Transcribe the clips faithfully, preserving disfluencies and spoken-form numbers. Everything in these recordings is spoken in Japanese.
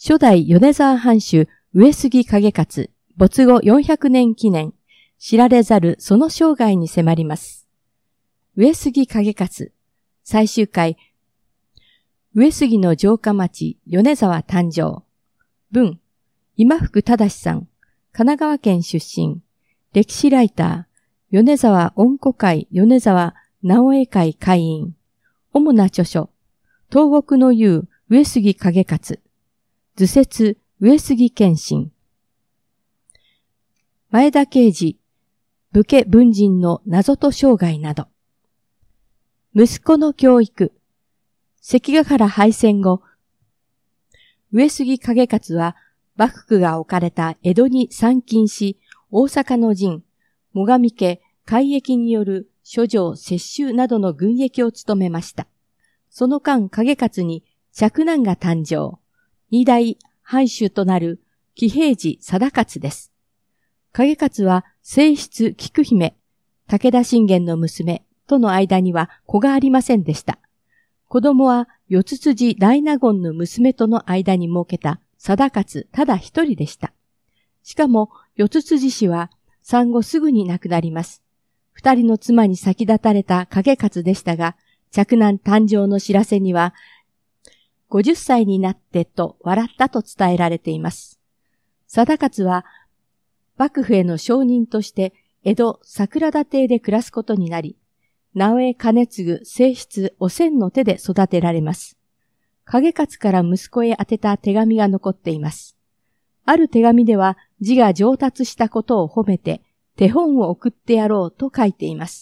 初代米沢藩主上杉景勝没後よんひゃくねん記念、知られざるその生涯に迫ります。上杉景勝、最終回、上杉の城下町米沢誕生。文、今福忠さん、神奈川県出身、歴史ライター、米沢恩古会米沢直江会会員、主な著書、東国の雄上杉景勝、図説上杉謙信、前田慶次、武家文人の謎と生涯など。息子の教育。関ヶ原敗戦後、上杉景勝は幕府が置かれた江戸に参勤し、大阪の陣、最上家、改易による諸城接収などの軍役を務めました。その間、景勝に嫡男が誕生。二代藩主となる喜平次貞勝です。景勝は正室菊姫、武田信玄の娘との間には子がありませんでした。子供は四つ辻大納言の娘との間に設けた貞勝ただ一人でした。しかも四つ辻氏は産後すぐに亡くなります。二人の妻に先立たれた景勝でしたが、嫡男誕生の知らせには、ごじゅっさいになってと笑ったと伝えられています。貞勝は、幕府への承認として江戸桜田邸で暮らすことになり、直江兼次正室おせんの手で育てられます。景勝から息子へ宛てた手紙が残っています。ある手紙では字が上達したことを褒めて手本を送ってやろうと書いています。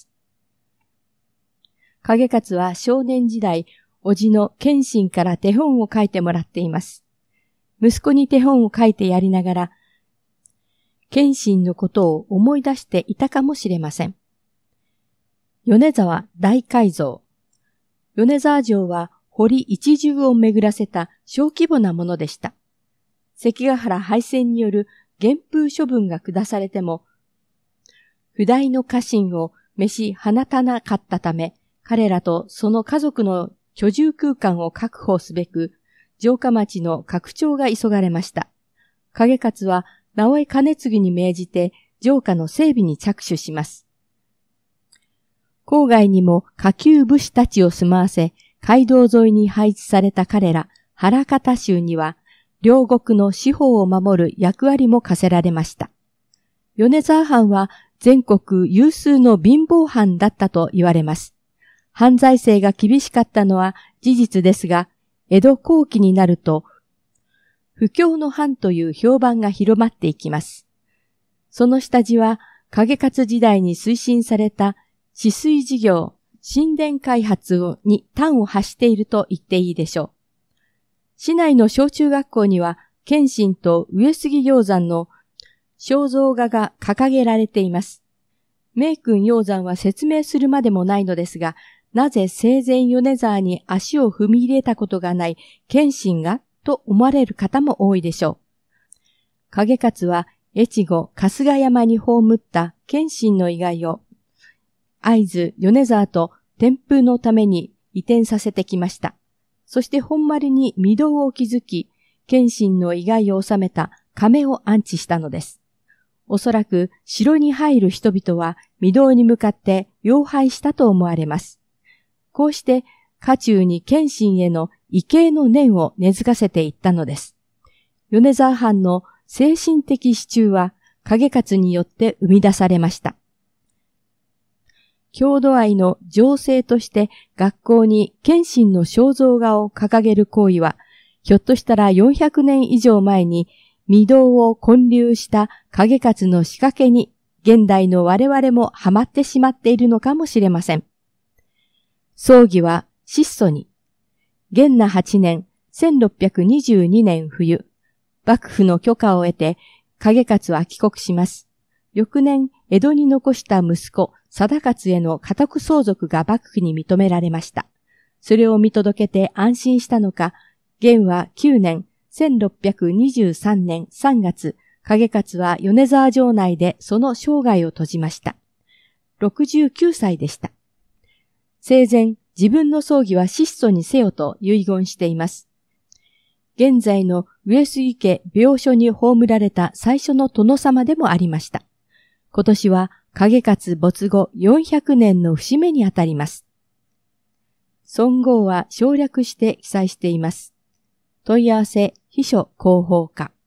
景勝は少年時代、叔父の謙信から手本を書いてもらっています。息子に手本を書いてやりながら、謙信のことを思い出していたかもしれません。米沢大改造。米沢城は堀一重を巡らせた小規模なものでした。関ヶ原敗戦による厳風処分が下されても、不代の家臣を召し放たなかったため、彼らとその家族の居住空間を確保すべく、城下町の拡張が急がれました。景勝は直江兼次に命じて城下の整備に着手します。郊外にも下級武士たちを住まわせ、街道沿いに配置された彼ら、原方衆には、両国の司法を守る役割も課せられました。米沢藩は全国有数の貧乏藩だったと言われます。犯罪制が厳しかったのは事実ですが、江戸後期になると、不況の藩という評判が広まっていきます。その下地は、景勝時代に推進された治水事業、神殿開発に端を発していると言っていいでしょう。市内の小中学校には、謙信と上杉鷹山の肖像画が掲げられています。名君鷹山は説明するまでもないのですが、なぜ生前米沢に足を踏み入れたことがない謙信がと思われる方も多いでしょう。景勝は越後春日山に葬った謙信の遺骸を会津米沢と天風のために移転させてきました。そして本丸に御堂を築き、謙信の遺骸を収めた亀を安置したのです。おそらく城に入る人々は御堂に向かって擁拝したと思われます。こうして家中に謙信への畏敬の念を根付かせていったのです。米沢藩の精神的支柱は景勝によって生み出されました。郷土愛の醸成として学校に謙信の肖像画を掲げる行為は、ひょっとしたらよんひゃくねん以上前に御堂を建立した景勝の仕掛けに現代の我々もハマってしまっているのかもしれません。葬儀は質素に。元和はちねん、せんろっぴゃくにじゅうにねん冬、幕府の許可を得て景勝は帰国します。翌年、江戸に残した息子、貞勝への家督相続が幕府に認められました。それを見届けて安心したのか、元和きゅうねん、せんろっぴゃくにじゅうさんねんさんがつ、景勝は米沢城内でその生涯を閉じました。ろくじゅうきゅうさいでした。生前、自分の葬儀は質素にせよと遺言しています。 現在の上杉家病所に葬られた最初の殿様でもありました。今年は景勝没後よんひゃくねんの節目にあたります。尊号は省略して記載しています。問い合わせ秘書広報課。